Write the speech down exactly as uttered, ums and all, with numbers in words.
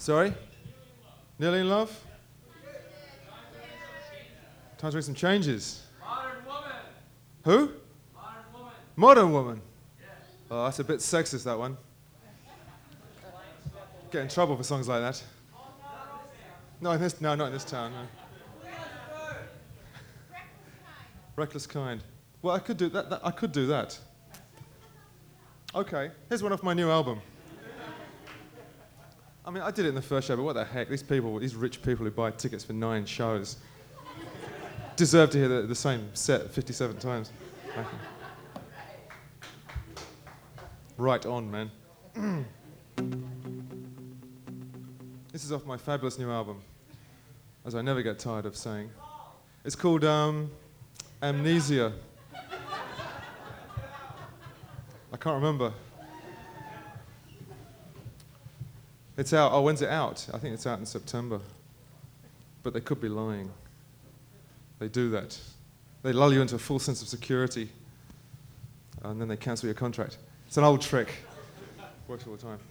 Sorry? Nearly in love? Time to make some changes. Modern woman. Who? Modern woman. Modern woman. Yeah. Oh, that's a bit sexist, that one. Get in trouble for songs like that. No, in this, no, not in this town. No. Reckless kind. Well, I could do that, that. I could do that. Okay, here's one off my new album. I mean, I did it in the first show, but what the heck? These people, these rich people who buy tickets for nine shows, deserve to hear the, the same set fifty-seven times. Okay. Right on, man. This is off my fabulous new album, as I never get tired of saying. It's called um, Amnesia. I can't remember. It's out. Oh, when's it out? I think it's out in September. But they could be lying. They do that. They lull you into a full sense of security, and then they cancel your contract. It's an old trick. Works all the time.